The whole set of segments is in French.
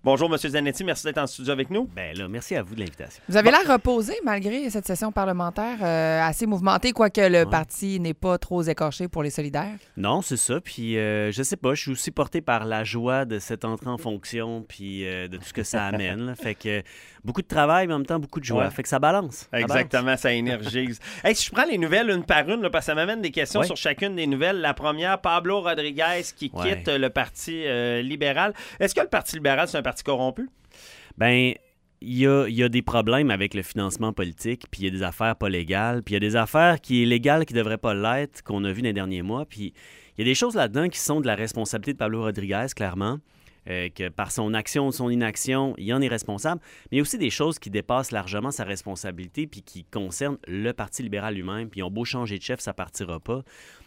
Bonjour, M. Zanetti. Merci d'être en studio avec nous. Ben là, merci à vous de l'invitation. Vous avez l'air reposé malgré cette session parlementaire assez mouvementée, quoique le parti n'est pas trop écorché pour les solidaires. Non, c'est ça. Puis je sais pas, je suis aussi porté par la joie de cette entrée en fonction puis de tout ce que ça amène. Là. Fait que beaucoup de travail, mais en même temps beaucoup de joie. Fait que ça balance. Exactement, ça énergise. Hey, si je prends les nouvelles une par une, là, parce que ça m'amène des questions sur chacune des nouvelles. La première, Pablo Rodriguez qui quitte le Parti libéral. Est-ce que le Parti libéral, c'est un parti corrompu? Ben, il y a des problèmes avec le financement politique, puis il y a des affaires pas légales, puis il y a des affaires qui sont légales qui ne devraient pas l'être, qu'on a vu dans les derniers mois. Puis il y a des choses là-dedans qui sont de la responsabilité de Pablo Rodriguez, clairement, que par son action ou son inaction, il en est responsable. Mais il y a aussi des choses qui dépassent largement sa responsabilité puis qui concernent le Parti libéral lui-même. Puis ils ont beau changer de chef, ça partira pas.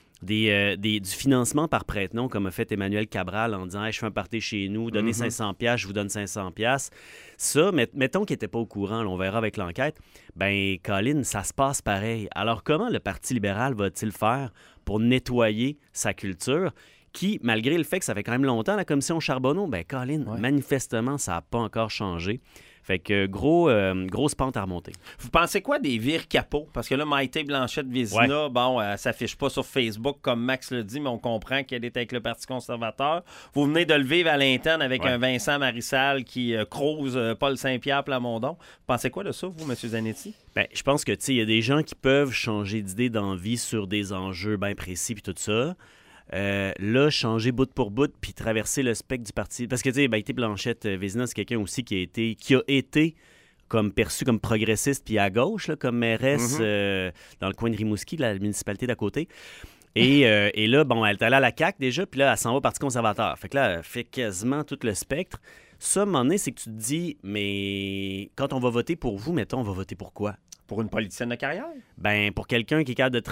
Du financement par prête-nom, comme a fait Emmanuel Cabral en disant hey, « je fais un party chez nous, donnez 500$, je vous donne 500$. » Ça, mettons qu'il n'était pas au courant, là, on verra avec l'enquête, ben Colin, ça se passe pareil. Alors comment le Parti libéral va-t-il faire pour nettoyer sa culture qui, malgré le fait que ça fait quand même longtemps, la commission Charbonneau, ben Colin, manifestement, ça n'a pas encore changé. Fait que grosse pente à remonter. Vous pensez quoi des vires capots? Parce que là, Maïté Blanchette-Vézina, elle s'affiche pas sur Facebook comme Max le dit, mais on comprend qu'elle est avec le Parti conservateur. Vous venez de le vivre à l'interne avec un Vincent Marissal qui crouse Paul Saint-Pierre Plamondon. Vous pensez quoi de ça, vous, M. Zanetti? Ben, je pense que, il y a des gens qui peuvent changer d'idée d'envie sur des enjeux bien précis puis tout ça. Là, changer bout pour bout puis traverser le spectre du parti. Parce que, tu sais, Maïté Blanchette-Vézina, c'est quelqu'un aussi qui a été comme perçu comme progressiste puis à gauche, là, comme mairesse dans le coin de Rimouski, de la municipalité d'à côté. Et là, bon, elle est allée à la CAQ déjà, puis là, elle s'en va au Parti conservateur. Fait que là, elle fait quasiment tout le spectre. Ça, à un moment donné, c'est que tu te dis, mais quand on va voter pour vous, mettons, on va voter pour quoi? Pour une politicienne de carrière? Ben, pour quelqu'un qui est capable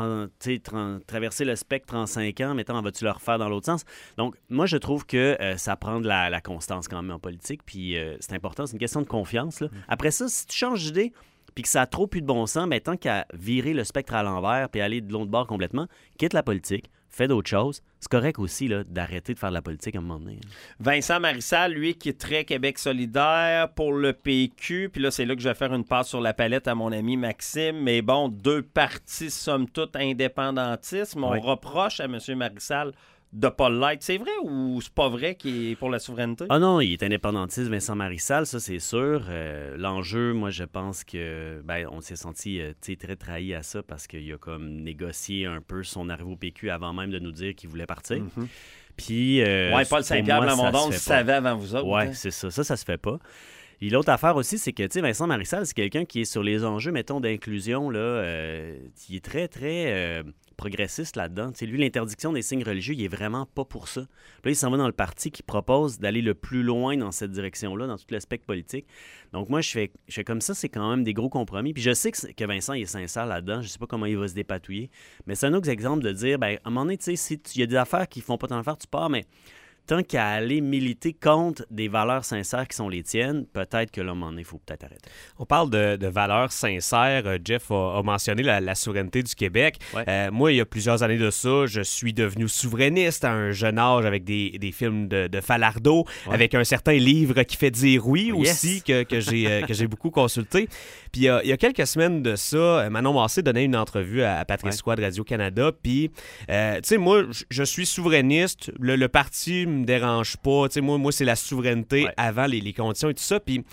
de traverser le spectre en 5 ans, mettons, vas-tu le refaire dans l'autre sens? Donc, moi, je trouve que ça prend de la constance quand même en politique, puis c'est important, c'est une question de confiance. Là. Après ça, si tu changes d'idée, puis que ça a trop plus de bon sens, ben, tant qu'à virer le spectre à l'envers puis aller de l'autre bord complètement, quitte la politique, fais d'autres choses. C'est correct aussi là, d'arrêter de faire de la politique à un moment donné. Vincent Marissal, lui, qui est très Québec solidaire pour le PQ. Puis là, c'est là que je vais faire une passe sur la palette à mon ami Maxime. Mais bon, 2 partis, somme toute, indépendantisme. On reproche à M. Marissal de pas l'être. C'est vrai ou c'est pas vrai qu'il est pour la souveraineté? Ah non, il est indépendantiste, Vincent Marissal, ça c'est sûr. L'enjeu, moi je pense que on s'est senti très trahi à ça parce qu'il a comme négocié un peu son arrivée au PQ avant même de nous dire qu'il voulait partir. Puis Paul Saint-Pierre Plamondon le savait avant vous autres. Oui, c'est ça. Ça se fait pas. Et l'autre affaire aussi, c'est que Vincent Marissal, c'est quelqu'un qui est sur les enjeux, mettons, d'inclusion. Là, il est très, très progressiste là-dedans. T'sais, lui, l'interdiction des signes religieux, il est vraiment pas pour ça. Puis là, il s'en va dans le parti qui propose d'aller le plus loin dans cette direction-là, dans tout le spectre politique. Donc moi, je fais comme ça, c'est quand même des gros compromis. Puis je sais que Vincent, il est sincère là-dedans. Je sais pas comment il va se dépatouiller. Mais c'est un autre exemple de dire, à un moment donné, tu sais, si il y a des affaires qui font pas tant affaire, tu pars, mais tant qu'à aller militer contre des valeurs sincères qui sont les tiennes, peut-être que là, à un moment donné, il faut peut-être arrêter. On parle de valeurs sincères. Jeff a mentionné la souveraineté du Québec. Moi, il y a plusieurs années de ça, je suis devenu souverainiste à un jeune âge avec des films de Falardeau, avec un certain livre qui fait dire oui aussi, que j'ai beaucoup consulté. Puis il y a quelques semaines de ça, Manon Massé donnait une entrevue à Patrice Roy de Radio-Canada. Puis, tu sais, moi, je suis souverainiste. Le parti me dérange pas. Tu sais, moi, c'est la souveraineté avant les conditions et tout ça. Puis,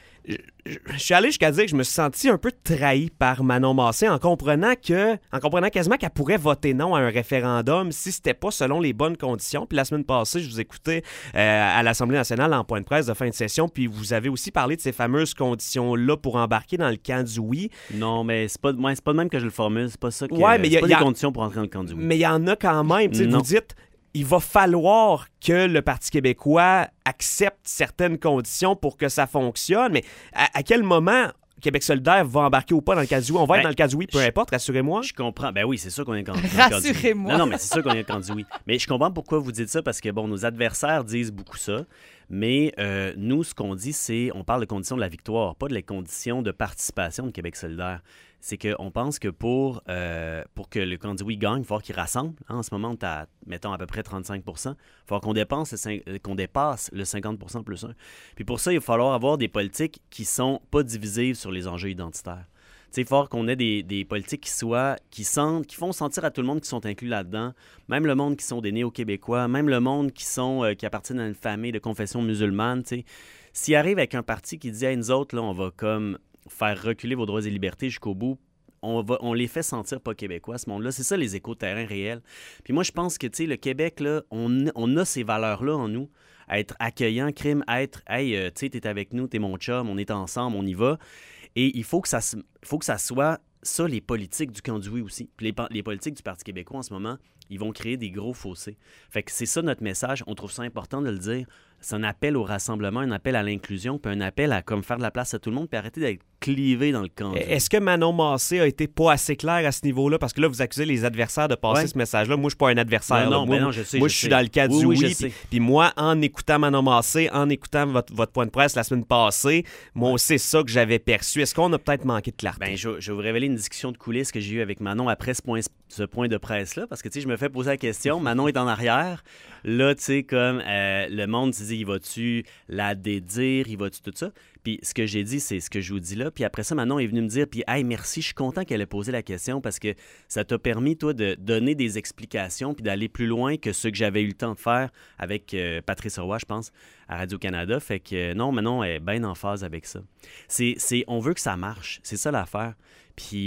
je suis allé jusqu'à dire que je me suis senti un peu trahi par Manon Massé en comprenant quasiment qu'elle pourrait voter non à un référendum si c'était pas selon les bonnes conditions. Puis la semaine passée, je vous écoutais à l'Assemblée nationale en point de presse de fin de session, puis vous avez aussi parlé de ces fameuses conditions-là pour embarquer dans le camp du oui. Non, mais c'est pas de même que je le formule. C'est pas ça que mais c'est pas des conditions pour entrer dans le camp du oui. Mais il y en a quand même. Vous dites, il va falloir que le Parti québécois accepte certaines conditions pour que ça fonctionne. Mais à quel moment Québec solidaire va embarquer ou pas dans le cas du oui? On va être dans le cas du oui, peu importe, rassurez-moi. Je comprends. Ben oui, c'est sûr qu'on est dans le cas du oui. Rassurez-moi. Non, mais c'est sûr qu'on est dans le cas du oui. Mais je comprends pourquoi vous dites ça, parce que, bon, nos adversaires disent beaucoup ça. Mais nous, ce qu'on dit, c'est on parle de conditions de la victoire, pas de les conditions de participation de Québec solidaire. C'est qu'on pense que pour que le candidat oui gagne, il faut qu'il rassemble. Hein, en ce moment, tu as, mettons, à peu près 35 %. Il faut qu'on dépasse le 50 % plus 1. Puis pour ça, il va falloir avoir des politiques qui sont pas divisives sur les enjeux identitaires. Il faut qu'on ait des politiques qui font sentir à tout le monde qui sont inclus là-dedans, même le monde qui sont des néo-québécois, même le monde qui appartiennent à une famille de confession musulmane. S'il arrive avec un parti qui dit à nous autres, là, on va comme faire reculer vos droits et libertés jusqu'au bout, on les fait sentir pas québécois, ce monde-là. C'est ça, les échos de terrain réels. Puis moi, je pense que, le Québec, là, on a ces valeurs-là en nous, à être accueillant, hey, t'es avec nous, t'es mon chum, on est ensemble, on y va. Et il faut que ça soit ça, les politiques du camp du oui aussi. Puis les politiques du Parti québécois, en ce moment, ils vont créer des gros fossés. Fait que c'est ça notre message. On trouve ça important de le dire. C'est un appel au rassemblement, un appel à l'inclusion, puis un appel à comme faire de la place à tout le monde, puis arrêter d'être clivé dans le camp. Est-ce que Manon Massé a été pas assez clair à ce niveau-là? Parce que là, vous accusez les adversaires de passer ce message-là. Moi, je suis pas un adversaire. Non, je sais. Moi, je suis dans le cas du oui. Puis moi, en écoutant Manon Massé, en écoutant votre point de presse la semaine passée, moi, c'est ça que j'avais perçu. Est-ce qu'on a peut-être manqué de clarté? Je vais vous révéler une discussion de coulisses que j'ai eue avec Manon après ce point de presse-là, parce que, je me fais poser la question. Manon est en arrière. Là, comme le monde se dit, il va-tu la dédire, il va-tu tout ça? Puis ce que j'ai dit, c'est ce que je vous dis là. Puis après ça, Manon est venue me dire, puis hey, merci, je suis content qu'elle ait posé la question parce que ça t'a permis, toi, de donner des explications puis d'aller plus loin que ce que j'avais eu le temps de faire avec Patrice Roy, je pense, à Radio-Canada. Fait que non, Manon est bien en phase avec ça. On veut que ça marche. C'est ça l'affaire. Puis,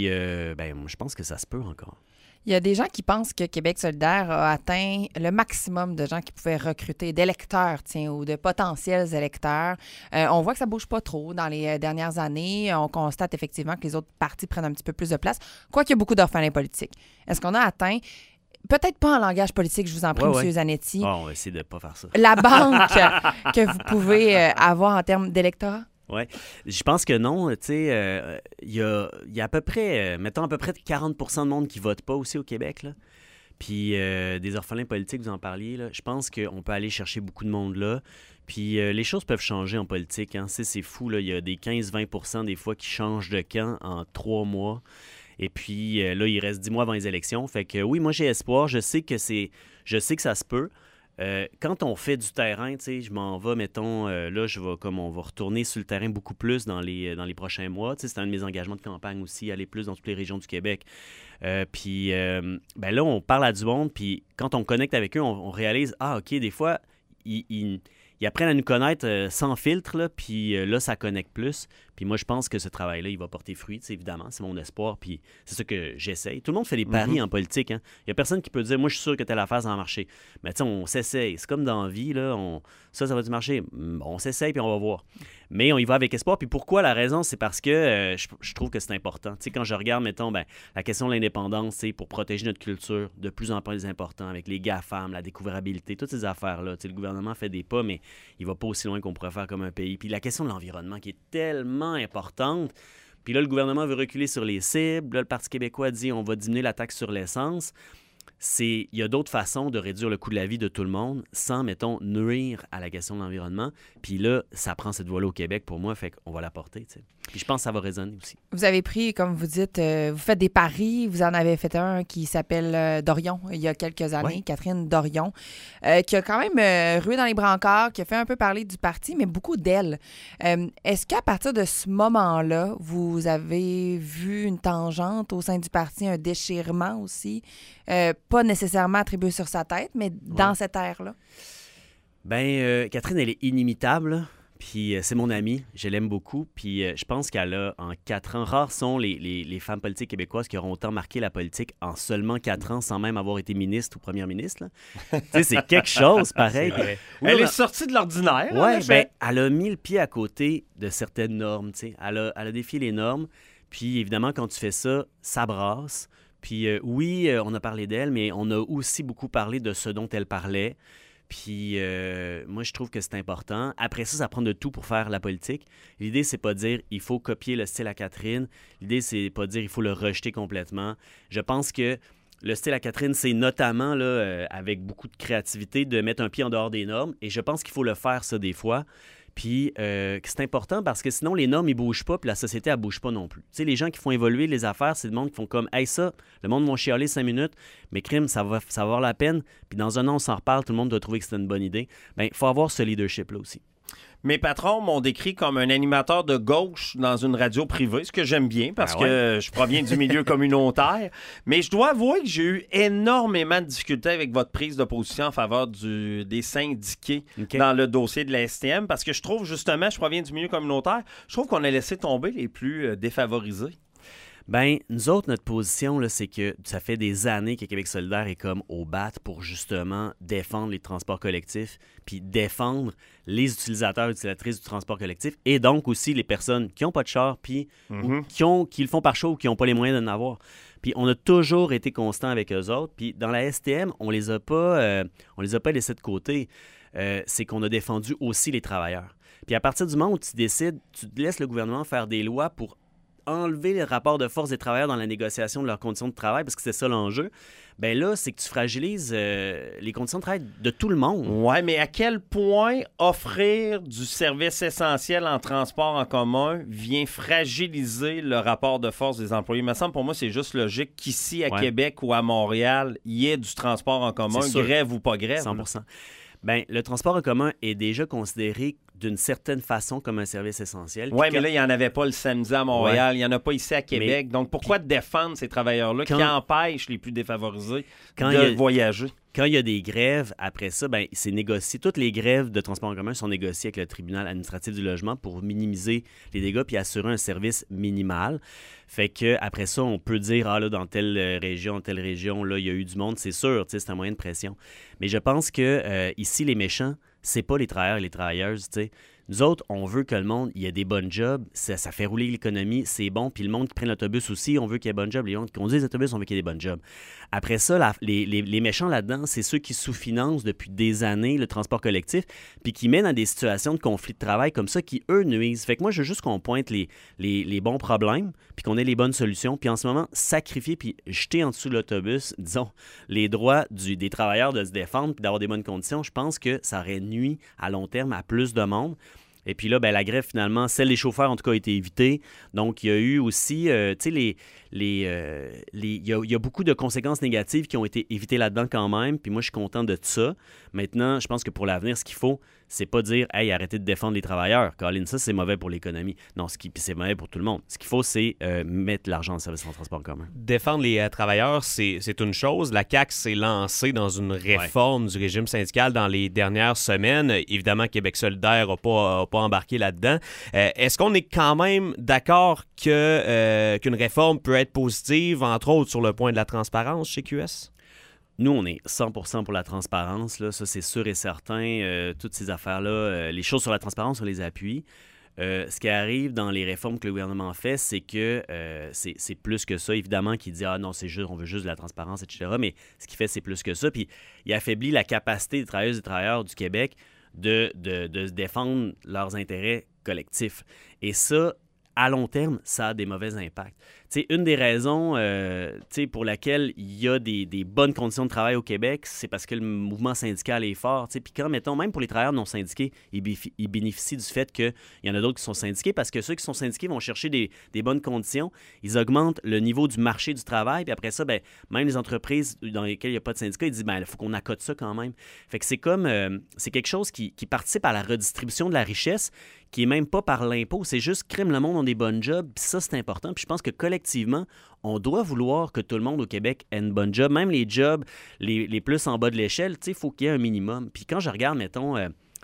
je pense que ça se peut encore. Il y a des gens qui pensent que Québec solidaire a atteint le maximum de gens qui pouvaient recruter, d'électeurs, ou de potentiels électeurs. On voit que ça bouge pas trop dans les dernières années. On constate effectivement que les autres partis prennent un petit peu plus de place, quoiqu'il y a beaucoup d'orphelins politiques. Est-ce qu'on a atteint, peut-être pas en langage politique, je vous en prie, M. Zanetti, on va essayer de pas faire ça, la banque que vous pouvez avoir en termes d'électorat? Oui. Je pense que non. Il y a à peu près, mettons, à peu près 40 % de monde qui ne vote pas aussi au Québec, là. Puis des orphelins politiques, vous en parliez, là. Je pense qu'on peut aller chercher beaucoup de monde là. Puis les choses peuvent changer en politique. Hein. C'est fou, là. Il y a des 15-20 % des fois qui changent de camp en 3 mois. Et puis là, il reste 10 mois avant les élections. Fait que oui, moi, j'ai espoir. Je sais que ça se peut. Quand on fait du terrain, je m'en vais, mettons, là, on va retourner sur le terrain beaucoup plus dans les prochains mois. C'est un de mes engagements de campagne aussi, aller plus dans toutes les régions du Québec. Puis là, on parle à du monde, puis quand on connecte avec eux, on réalise, OK, des fois, ils apprennent à nous connaître sans filtre, là, puis là, ça connecte plus. Puis moi, je pense que ce travail-là, il va porter fruit, évidemment, c'est mon espoir, puis c'est ça que j'essaye. Tout le monde fait des paris en politique. Hein. Il n'y a personne qui peut dire, moi, je suis sûr que telle affaire, ça va marcher. Mais tu sais, on s'essaye. C'est comme dans la vie, là, ça va-tu marcher? On s'essaye, puis on va voir. Mais on y va avec espoir. Puis pourquoi? La raison, c'est parce que je trouve que c'est important. Tu sais, quand je regarde, mettons, la question de l'indépendance, c'est pour protéger notre culture, de plus en plus important, avec les GAFAM, la découvrabilité, toutes ces affaires-là. Tu sais, le gouvernement fait des pas, mais il va pas aussi loin qu'on pourrait faire comme un pays. Puis la question de l'environnement qui est tellement importante. Puis là, le gouvernement veut reculer sur les cibles. Là, le Parti québécois dit on va diminuer la taxe sur l'essence. Il y a d'autres façons de réduire le coût de la vie de tout le monde sans, mettons, nuire à la question de l'environnement. Puis là, ça prend cette voie-là au Québec pour moi, fait qu'on va la porter, tu sais. Puis je pense que ça va résonner aussi. Vous avez pris, comme vous dites, vous faites des paris. Vous en avez fait un qui s'appelle Dorion, il y a quelques années, Catherine Dorion, qui a quand même rué dans les brancards, qui a fait un peu parler du parti, mais beaucoup d'elle. Est-ce qu'à partir de ce moment-là, vous avez vu une tangente au sein du parti, un déchirement aussi, pas nécessairement attribué sur sa tête, mais dans cette ère-là? Catherine, elle est inimitable. Puis c'est mon amie, je l'aime beaucoup. Puis je pense qu'elle a, en 4 ans, rares sont les femmes politiques québécoises qui auront autant marqué la politique en seulement 4 ans sans même avoir été ministre ou première ministre. Tu sais, c'est quelque chose, pareil. Elle est sortie de l'ordinaire. Oui, elle a mis le pied à côté de certaines normes. Tu sais. Elle a défié les normes. Puis évidemment, quand tu fais ça, ça brasse. Puis oui, on a parlé d'elle, mais on a aussi beaucoup parlé de ce dont elle parlait. Puis moi, je trouve que c'est important. Après ça, ça prend de tout pour faire la politique. L'idée, c'est pas de dire il faut copier le style à Catherine. L'idée, c'est pas de dire il faut le rejeter complètement. Je pense que le style à Catherine, c'est notamment, là, avec beaucoup de créativité, de mettre un pied en dehors des normes. Et je pense qu'il faut le faire, ça, des fois. Puis que c'est important parce que sinon, les normes, ils bougent pas, puis la société, elle bouge pas non plus. Tu sais, les gens qui font évoluer les affaires, c'est le monde qui font comme « Hey, ça, le monde va chialer 5 minutes, mais crime, ça va avoir la peine. Puis dans un an, on s'en reparle, tout le monde doit trouver que c'est une bonne idée. » Bien, il faut avoir ce leadership-là aussi. Mes patrons m'ont décrit comme un animateur de gauche dans une radio privée, ce que j'aime bien parce que je proviens du milieu communautaire. Mais je dois avouer que j'ai eu énormément de difficultés avec votre prise de position en faveur des syndiqués dans le dossier de la STM parce que je trouve justement, je proviens du milieu communautaire, je trouve qu'on a laissé tomber les plus défavorisés. Bien, nous autres, notre position, là, c'est que ça fait des années que Québec solidaire est comme au bat pour justement défendre les transports collectifs puis défendre les utilisateurs et utilisatrices du transport collectif et donc aussi les personnes qui n'ont pas de char puis qui le font par choix ou qui n'ont pas les moyens d'en avoir. Puis on a toujours été constant avec eux autres. Puis dans la STM, on les a pas laissés de côté. C'est qu'on a défendu aussi les travailleurs. Puis à partir du moment où tu décides, tu laisses le gouvernement faire des lois pour enlever les rapports de force des travailleurs dans la négociation de leurs conditions de travail, parce que c'est ça l'enjeu, bien là, c'est que tu fragilises les conditions de travail de tout le monde. Oui, mais à quel point offrir du service essentiel en transport en commun vient fragiliser le rapport de force des employés? Il me semble, pour moi, c'est juste logique qu'ici, à Québec ou à Montréal, il y ait du transport en commun, grève ou pas grève. 100%. Bien, le transport en commun est déjà considéré d'une certaine façon comme un service essentiel. Oui, mais là, il n'y en avait pas le samedi à Montréal, il n'y en a pas ici à Québec. Donc, pourquoi défendre ces travailleurs-là qui empêchent les plus défavorisés de voyager? Quand il y a des grèves, après ça, ben, c'est négocié. Toutes les grèves de transport en commun sont négociées avec le tribunal administratif du logement pour minimiser les dégâts puis assurer un service minimal. Fait que après ça, on peut dire, là, dans telle région, là, il y a eu du monde, c'est sûr, c'est un moyen de pression. Mais je pense que ici, les méchants, c'est pas les travailleurs et les travailleuses, tu sais. Nous autres, on veut que le monde, il y ait des bonnes jobs, ça fait rouler l'économie, c'est bon, puis le monde qui prenne l'autobus aussi, on veut qu'il y ait des bonnes jobs, les gens qui conduisent l'autobus, on veut qu'il y ait des bonnes jobs. Après ça, les méchants là-dedans, c'est ceux qui sous-financent depuis des années le transport collectif, puis qui mènent à des situations de conflit de travail comme ça, qui, eux, nuisent. Fait que moi, je veux juste qu'on pointe les bons problèmes, puis qu'on ait les bonnes solutions, puis en ce moment, sacrifier, puis jeter en dessous de l'autobus, disons, les droits des travailleurs de se défendre, puis d'avoir des bonnes conditions, je pense que ça aurait nui à long terme à plus de monde. Et puis là, ben, la grève, finalement, celle des chauffeurs, en tout cas, a été évitée. Donc, il y a eu aussi, tu sais, il y a beaucoup de conséquences négatives qui ont été évitées là-dedans quand même. Puis moi, je suis content de ça. Maintenant, je pense que pour l'avenir, ce qu'il faut, c'est pas dire « Hey, arrêtez de défendre les travailleurs. Colin, ça, c'est mauvais pour l'économie. » Non, c'est mauvais pour tout le monde. Ce qu'il faut, c'est mettre l'argent en service en transport en commun. Défendre les travailleurs, c'est une chose. La CAQ s'est lancée dans une réforme du régime syndical dans les dernières semaines. Évidemment, Québec solidaire n'a pas embarqué là-dedans. Est-ce qu'on est quand même d'accord qu'une réforme peut être positive, entre autres sur le point de la transparence chez QS? Nous, on est 100% pour la transparence, là, ça c'est sûr et certain. Toutes ces affaires-là, les choses sur la transparence, on les appuie. Ce qui arrive dans les réformes que le gouvernement fait, c'est que c'est plus que ça, évidemment, qui dit « Ah non, c'est juste, on veut juste de la transparence, etc. » Mais ce qu'il fait, c'est plus que ça. Puis il affaiblit la capacité des travailleuses et des travailleurs du Québec de se défendre leurs intérêts collectifs. Et ça, à long terme, ça a des mauvais impacts. T'sais, une des raisons pour laquelle il y a des bonnes conditions de travail au Québec, c'est parce que le mouvement syndical est fort. Puis quand, mettons, même pour les travailleurs non syndiqués, ils bénéficient du fait qu'il y en a d'autres qui sont syndiqués parce que ceux qui sont syndiqués vont chercher des bonnes conditions. Ils augmentent le niveau du marché du travail. Puis après ça, ben, même les entreprises dans lesquelles il n'y a pas de syndicat, ils disent il faut qu'on accote ça quand même. Fait que c'est comme c'est quelque chose qui participe à la redistribution de la richesse, qui est même pas par l'impôt. C'est juste crime, le monde ont des bonnes jobs. Puis ça, c'est important. Puis je pense que collectivement, on doit vouloir que tout le monde au Québec ait une bonne job. Même les jobs les plus en bas de l'échelle, il faut qu'il y ait un minimum. Puis quand je regarde, mettons,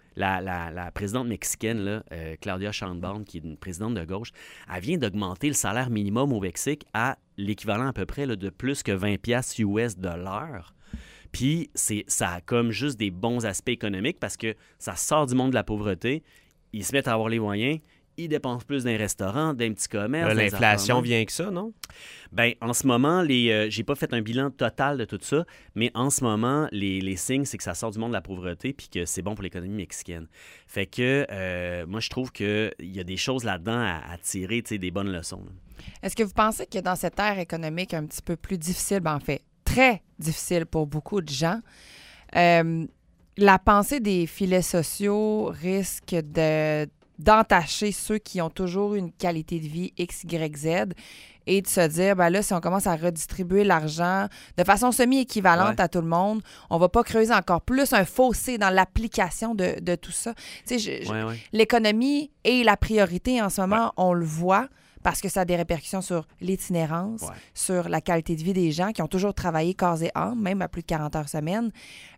la présidente mexicaine, là, Claudia Sheinbaum, qui est une présidente de gauche, elle vient d'augmenter le salaire minimum au Mexique à l'équivalent à peu près là, de plus que 20$ US de l'heure. Puis ça a comme juste des bons aspects économiques parce que ça sort du monde de la pauvreté. Ils se mettent à avoir les moyens. Ils dépensent plus d'un restaurant, d'un petit commerce. L'inflation vient que ça, non? Bien, en ce moment, j'ai pas fait un bilan total de tout ça, mais en ce moment, les signes, c'est que ça sort du monde de la pauvreté puis que c'est bon pour l'économie mexicaine. Fait que moi, je trouve qu'il y a des choses là-dedans à tirer, des bonnes leçons. Là. Est-ce que vous pensez que dans cette ère économique un petit peu plus difficile, en fait, très difficile pour beaucoup de gens. La pensée des filets sociaux risque d'entacher ceux qui ont toujours une qualité de vie X, Y, Z et de se dire, ben là, si on commence à redistribuer l'argent de façon semi-équivalente à tout le monde, on va pas creuser encore plus un fossé dans l'application de tout ça. Tu sais, l'économie est la priorité en ce moment, on le voit, parce que ça a des répercussions sur l'itinérance, sur la qualité de vie des gens qui ont toujours travaillé corps et âme, même à plus de 40 heures semaine.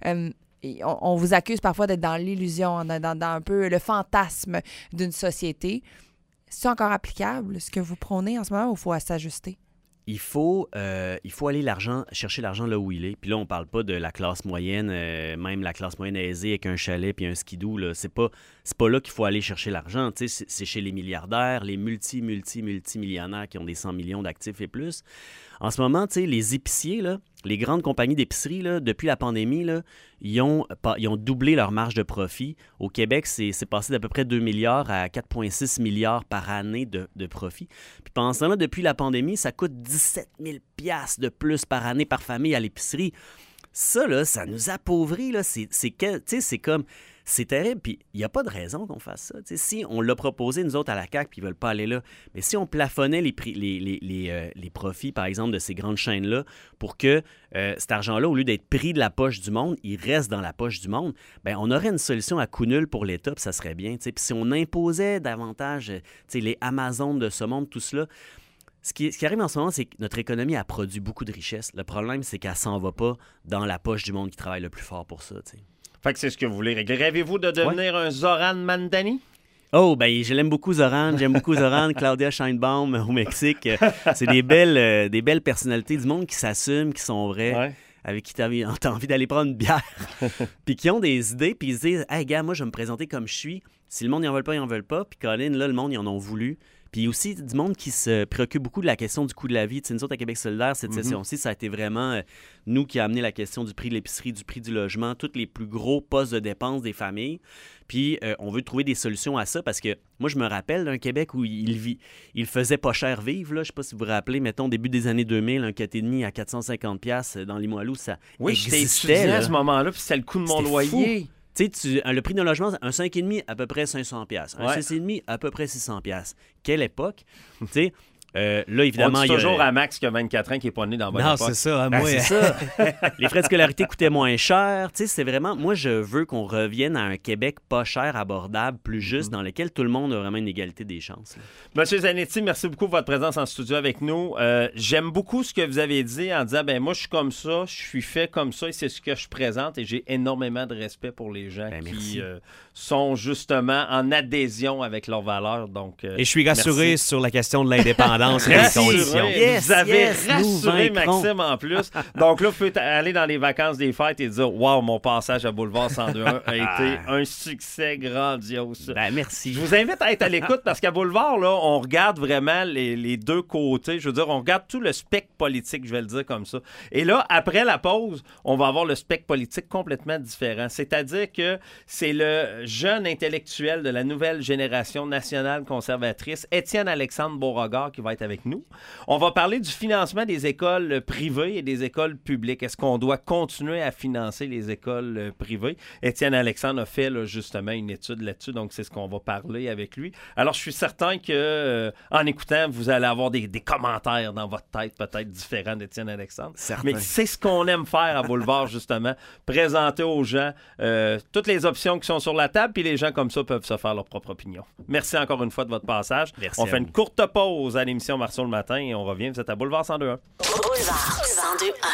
On vous accuse parfois d'être dans l'illusion, dans un peu le fantasme d'une société. C'est encore applicable, ce que vous prônez en ce moment, ou il faut s'ajuster? Il faut aller chercher l'argent là où il est. Puis là, on parle pas de la classe moyenne, même la classe moyenne aisée avec un chalet puis un skidoo. Là. C'est pas là qu'il faut aller chercher l'argent. C'est chez les milliardaires, les multimillionnaires qui ont des 100 millions d'actifs et plus. En ce moment, les épiciers, là, les grandes compagnies d'épicerie, là, depuis la pandémie, là, ils ont doublé leur marge de profit. Au Québec, c'est passé d'à peu près 2 milliards à 4,6 milliards par année de profit. Puis pendant ce temps-là, depuis la pandémie, ça coûte 17 000 $ de plus par année par famille à l'épicerie. Ça, là, ça nous appauvrit. Là. C'est comme... C'est terrible, puis il n'y a pas de raison qu'on fasse ça. T'sais, si on l'a proposé, nous autres, à la CAQ, puis ils ne veulent pas aller là, mais si on plafonnait les profits, par exemple, de ces grandes chaînes-là, pour que cet argent-là, au lieu d'être pris de la poche du monde, il reste dans la poche du monde, bien, on aurait une solution à coût nul pour l'État, puis ça serait bien. Puis si on imposait davantage les Amazones de ce monde, tout cela... Ce qui arrive en ce moment, c'est que notre économie a produit beaucoup de richesses. Le problème, c'est qu'elle ne s'en va pas dans la poche du monde qui travaille le plus fort pour ça. T'sais. Fait que c'est ce que vous voulez régler. Rêvez-vous de devenir un Zoran Mandani? Oh, ben je l'aime beaucoup, Zoran. J'aime beaucoup Zoran, Claudia Sheinbaum au Mexique. C'est des belles personnalités du monde qui s'assument, qui sont vraies, avec qui t'as envie d'aller prendre une bière, puis qui ont des idées, puis ils se disent « Hey, gars, moi, je vais me présenter comme je suis. Si le monde, ils en veulent pas, ils en veulent pas. Puis Colin, là, le monde, ils en ont voulu. » Puis aussi du monde qui se préoccupe beaucoup de la question du coût de la vie. Nous autres, à Québec solidaire, cette session-ci, ça a été vraiment nous qui a amené la question du prix de l'épicerie, du prix du logement, tous les plus gros postes de dépenses des familles. Puis on veut trouver des solutions à ça parce que moi, je me rappelle d'un Québec où il faisait pas cher vivre. Là. Je ne sais pas si vous vous rappelez, mettons, début des années 2000, un 4,5 à 450$ dans Limoilou, ça existait. J'étais à ce moment-là, puis c'était le coût de mon loyer. Fou. Le prix d'un logement, un 5,5 à peu près 500$. Un 6,5 à peu près 600$. Quelle époque? Là, évidemment, on dit toujours à Max qui a 24 ans qui n'est pas né dans votre époque. Non, c'est ça. Moi, c'est ça. Les frais de scolarité coûtaient moins cher. C'est vraiment... Moi, je veux qu'on revienne à un Québec pas cher, abordable, plus juste, dans lequel tout le monde a vraiment une égalité des chances. Là. Monsieur Zanetti, merci beaucoup pour votre présence en studio avec nous. J'aime beaucoup ce que vous avez dit en disant, moi, je suis comme ça, je suis fait comme ça et c'est ce que je présente et j'ai énormément de respect pour les gens qui sont justement en adhésion avec leurs valeurs. Donc, et je suis rassuré sur la question de l'indépendance. Vous avez rassuré Maxime en plus. Donc là, vous pouvez aller dans les vacances des fêtes et dire « Wow, mon passage à Boulevard 102.1 a été un succès grandiose. » Merci. Je vous invite à être à l'écoute parce qu'à Boulevard, là, on regarde vraiment les deux côtés. Je veux dire, on regarde tout le spectre politique, je vais le dire comme ça. Et là, après la pause, on va avoir le spectre politique complètement différent. C'est-à-dire que c'est le jeune intellectuel de la nouvelle génération nationale conservatrice, Étienne-Alexandre Beauregard, qui va être avec nous. On va parler du financement des écoles privées et des écoles publiques. Est-ce qu'on doit continuer à financer les écoles privées? Étienne-Alexandre a fait justement une étude là-dessus, donc c'est ce qu'on va parler avec lui. Alors, je suis certain que en écoutant, vous allez avoir des commentaires dans votre tête peut-être différents d'Étienne-Alexandre. Certain. Mais c'est ce qu'on aime faire à Boulevard, justement. Présenter aux gens toutes les options qui sont sur la table, puis les gens comme ça peuvent se faire leur propre opinion. Merci encore une fois de votre passage. Merci on fait une courte pause à l'émission Marceau le matin et on revient. Vous êtes à Boulevard 102.1. Boulevard 102.1.